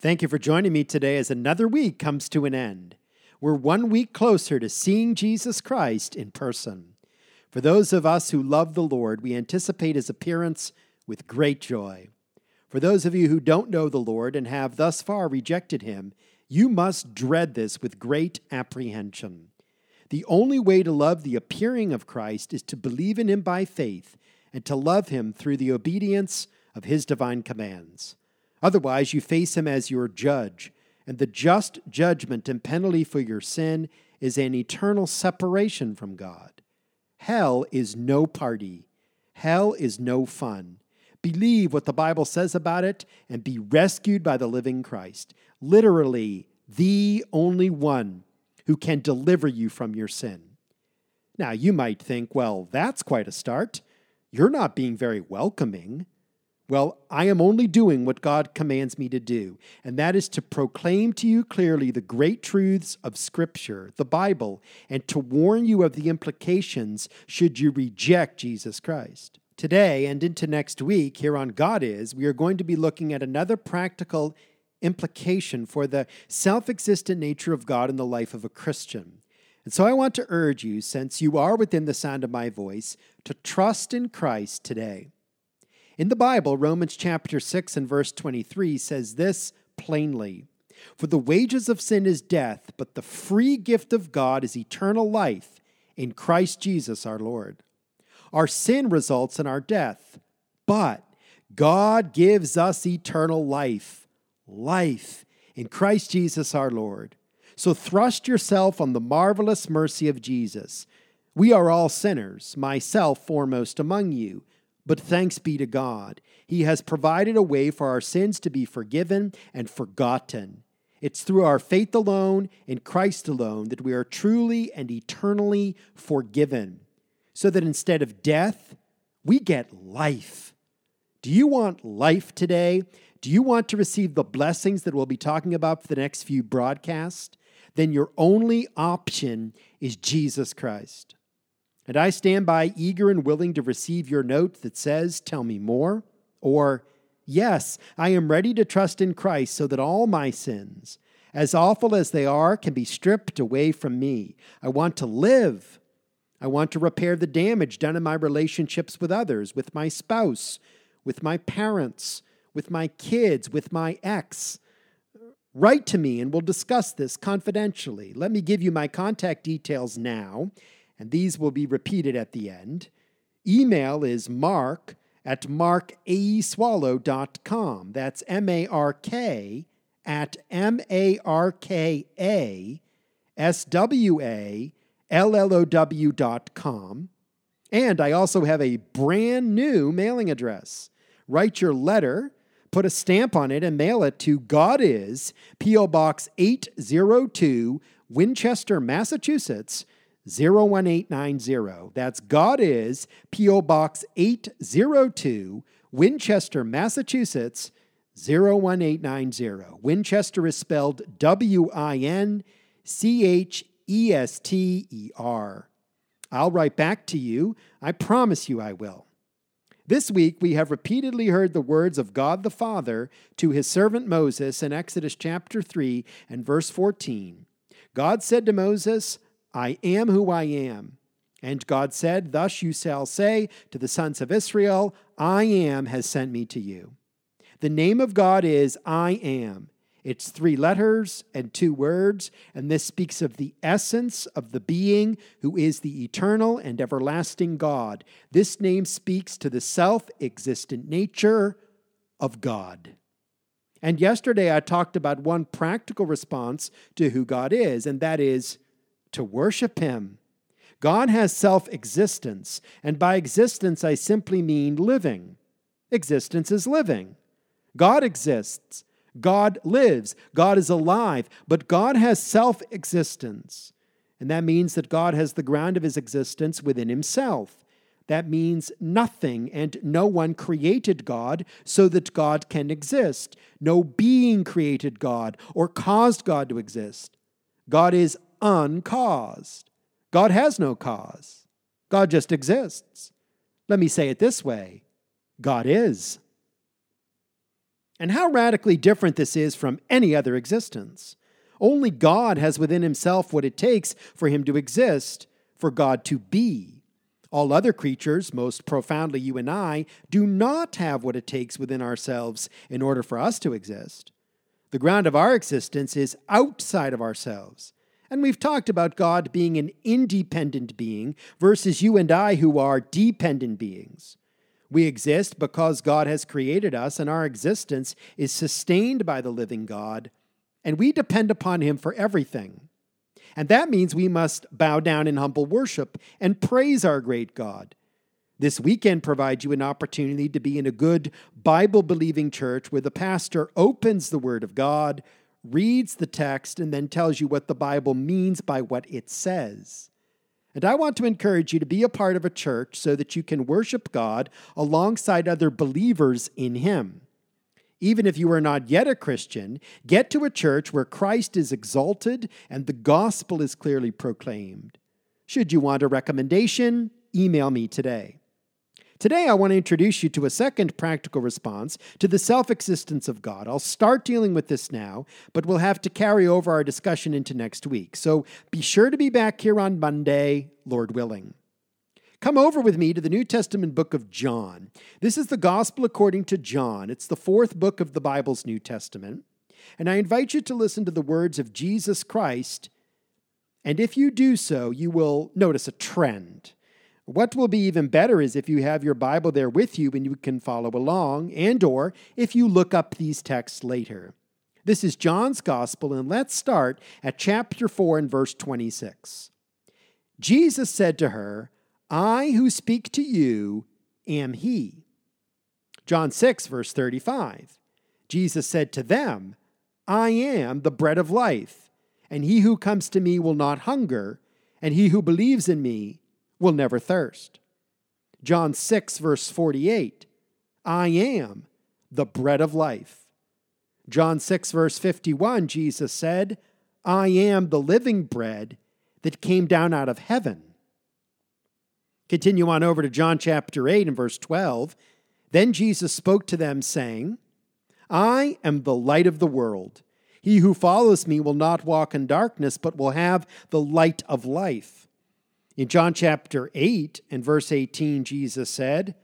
Thank you for joining me today as another week comes to an end. We're 1 week closer to seeing Jesus Christ in person. For those of us who love the Lord, we anticipate his appearance with great joy. For those of you who don't know the Lord and have thus far rejected him, you must dread this with great apprehension. The only way to love the appearing of Christ is to believe in him by faith and to love him through the obedience of his divine commands. Otherwise, you face him as your judge, and the just judgment and penalty for your sin is an eternal separation from God. Hell is no party. Hell is no fun. Believe what the Bible says about it and be rescued by the living Christ, literally the only one who can deliver you from your sin. Now, you might think, well, that's quite a start. You're not being very welcoming. Well, I am only doing what God commands me to do, and that is to proclaim to you clearly the great truths of Scripture, the Bible, and to warn you of the implications should you reject Jesus Christ. Today and into next week here on God Is, we are going to be looking at another practical implication for the self-existent nature of God in the life of a Christian. And so I want to urge you, since you are within the sound of my voice, to trust in Christ today. In the Bible, Romans chapter 6 and verse 23 says this plainly, "For the wages of sin is death, but the free gift of God is eternal life in Christ Jesus our Lord." Our sin results in our death, but God gives us eternal life in Christ Jesus our Lord. So thrust yourself on the marvelous mercy of Jesus. We are all sinners, myself foremost among you. But thanks be to God, he has provided a way for our sins to be forgiven and forgotten. It's through our faith alone, in Christ alone, that we are truly and eternally forgiven, so that instead of death, we get life. Do you want life today? Do you want to receive the blessings that we'll be talking about for the next few broadcasts? Then your only option is Jesus Christ. And I stand by eager and willing to receive your note that says, "Tell me more," or, "Yes, I am ready to trust in Christ so that all my sins, as awful as they are, can be stripped away from me. I want to live. I want to repair the damage done in my relationships with others, with my spouse, with my parents, with my kids, with my ex. Write to me and we'll discuss this confidentially. Let me give you my contact details now, and these will be repeated at the end. Email is mark@markaeswallow.com. That's mark@markaSWALLOW.com. And I also have a brand new mailing address. Write your letter, put a stamp on it, and mail it to God Is, P.O. Box 802, Winchester, Massachusetts, 01890. That's God Is, P.O. Box 802, Winchester, Massachusetts, 01890. Winchester is spelled Winchester. I'll write back to you. I promise you I will. This week, we have repeatedly heard the words of God the Father to his servant Moses in Exodus chapter 3 and verse 14. God said to Moses, "I am who I am." And God said, "Thus you shall say to the sons of Israel, I am has sent me to you." The name of God is I am. It's 3 letters and 2 words, and this speaks of the essence of the being who is the eternal and everlasting God. This name speaks to the self-existent nature of God. And yesterday I talked about one practical response to who God is, and that is to worship him. God has self-existence, and by existence I simply mean living. Existence is living. God exists. God lives. God is alive. But God has self-existence, and that means that God has the ground of his existence within himself. That means nothing and no one created God so that God can exist. No being created God or caused God to exist. God is uncaused. God has no cause. God just exists. Let me say it this way: God is. And how radically different this is from any other existence. Only God has within himself what it takes for him to exist, for God to be. All other creatures, most profoundly you and I, do not have what it takes within ourselves in order for us to exist. The ground of our existence is outside of ourselves. And we've talked about God being an independent being versus you and I who are dependent beings. We exist because God has created us, and our existence is sustained by the living God, and we depend upon him for everything. And that means we must bow down in humble worship and praise our great God. This weekend provides you an opportunity to be in a good Bible-believing church where the pastor opens the Word of God, reads the text, and then tells you what the Bible means by what it says. And I want to encourage you to be a part of a church so that you can worship God alongside other believers in him. Even if you are not yet a Christian, get to a church where Christ is exalted and the gospel is clearly proclaimed. Should you want a recommendation, email me today. Today, I want to introduce you to a second practical response to the self-existence of God. I'll start dealing with this now, but we'll have to carry over our discussion into next week. So be sure to be back here on Monday, Lord willing. Come over with me to the New Testament book of John. This is the Gospel according to John. It's the fourth book of the Bible's New Testament. And I invite you to listen to the words of Jesus Christ. And if you do so, you will notice a trend. What will be even better is if you have your Bible there with you and you can follow along, and or if you look up these texts later. This is John's Gospel, and let's start at chapter 4 and verse 26. Jesus said to her, I who speak to you am he. John 6, verse 35. Jesus said to them, I am the bread of life, and he who comes to me will not hunger, and he who believes in me will never thirst. John 6, verse 48. I am the bread of life. John 6, verse 51, Jesus said, I am the living bread that came down out of heaven. Continue on over to John chapter 8 and verse 12. Then Jesus spoke to them, saying, I am the light of the world. He who follows me will not walk in darkness, but will have the light of life. In John chapter 8 and verse 18, Jesus said,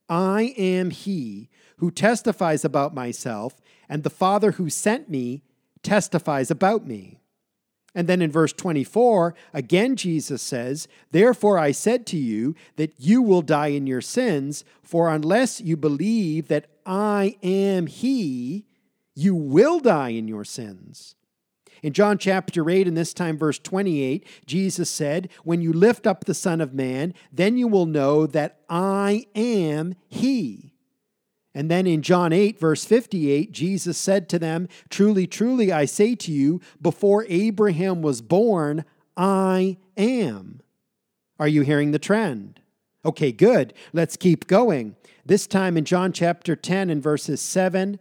I am he who testifies about myself, and the Father who sent me testifies about me. And then in verse 24, again Jesus says, Therefore I said to you that you will die in your sins, for unless you believe that I am he, you will die in your sins. In John chapter 8, and this time verse 28, Jesus said, When you lift up the Son of Man, then you will know that I am he. And then in John 8, verse 58, Jesus said to them, Truly, truly, I say to you, before Abraham was born, I am. Are you hearing the trend? Okay, good. Let's keep going. This time in John chapter 10 and verses 7,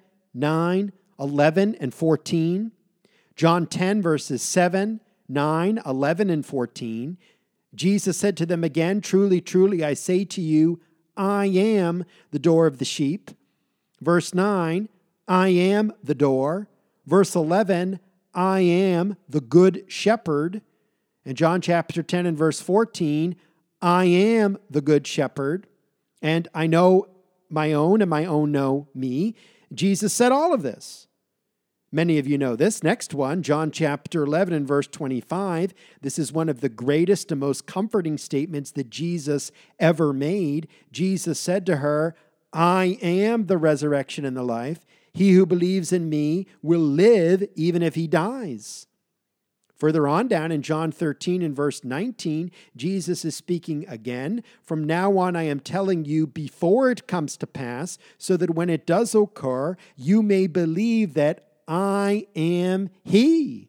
9, 11, and 14. John 10, verses 7, 9, 11, and 14. Jesus said to them again, Truly, truly, I say to you, I am the door of the sheep. Verse 9, I am the door. Verse 11, I am the good shepherd. And John chapter 10 and verse 14, I am the good shepherd, and I know my own, and my own know me. Jesus said all of this. Many of you know this. Next one, John chapter 11 and verse 25. This is one of the greatest and most comforting statements that Jesus ever made. Jesus said to her, I am the resurrection and the life. He who believes in me will live even if he dies. Further on down in John 13 and verse 19, Jesus is speaking again. From now on, I am telling you before it comes to pass, so that when it does occur, you may believe that I am he.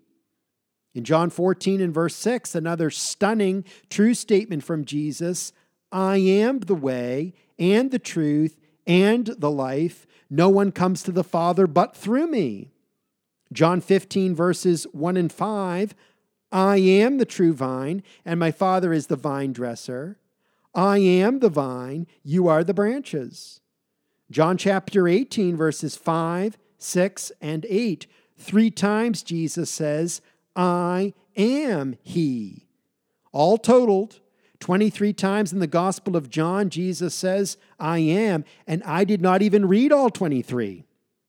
In John 14 and verse 6, another stunning true statement from Jesus, I am the way and the truth and the life. No one comes to the Father but through me. John 15 verses 1 and 5, I am the true vine, and my Father is the vine dresser. I am the vine, you are the branches. John chapter 18 verses 5, 6, and 8. 3 times Jesus says, I am He. All totaled, 23 times in the Gospel of John, Jesus says, I am, and I did not even read all 23.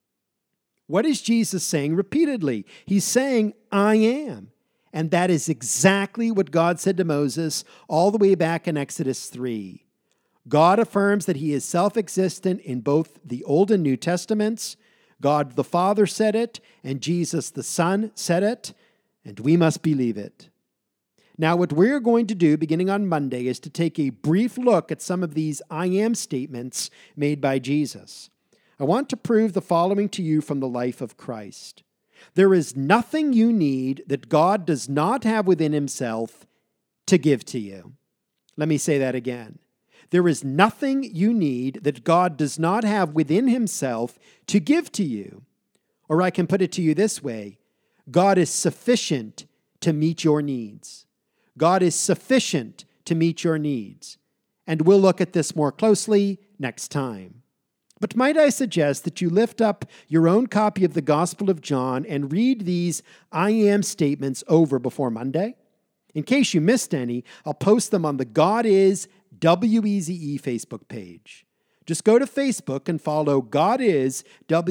What is Jesus saying repeatedly? He's saying, I am. And that is exactly what God said to Moses all the way back in Exodus 3. God affirms that He is self-existent in both the Old and New Testaments. God the Father said it, and Jesus the Son said it, and we must believe it. Now, what we're going to do beginning on Monday is to take a brief look at some of these I am statements made by Jesus. I want to prove the following to you from the life of Christ. There is nothing you need that God does not have within Himself to give to you. Let me say that again. There is nothing you need that God does not have within Himself to give to you. Or I can put it to you this way. God is sufficient to meet your needs. God is sufficient to meet your needs. And we'll look at this more closely next time. But might I suggest that you lift up your own copy of the Gospel of John and read these I am statements over before Monday? In case you missed any, I'll post them on the God is WEZE Facebook page. Just go to Facebook and follow God is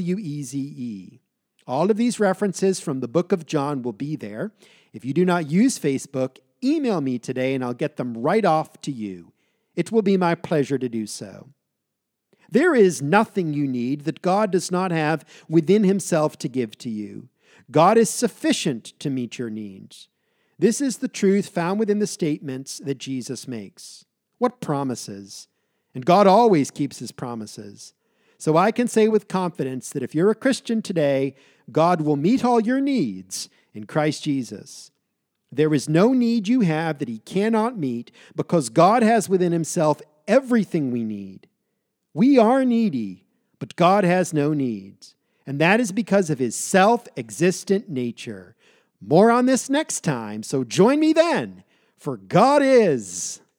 WEZE. All of these references from the book of John will be there. If you do not use Facebook, email me today and I'll get them right off to you. It will be my pleasure to do so. There is nothing you need that God does not have within Himself to give to you. God is sufficient to meet your needs. This is the truth found within the statements that Jesus makes. What promises? And God always keeps His promises. So I can say with confidence that if you're a Christian today, God will meet all your needs in Christ Jesus. There is no need you have that He cannot meet because God has within Himself everything we need. We are needy, but God has no needs, and that is because of His self-existent nature. More on this next time, so join me then, for God is...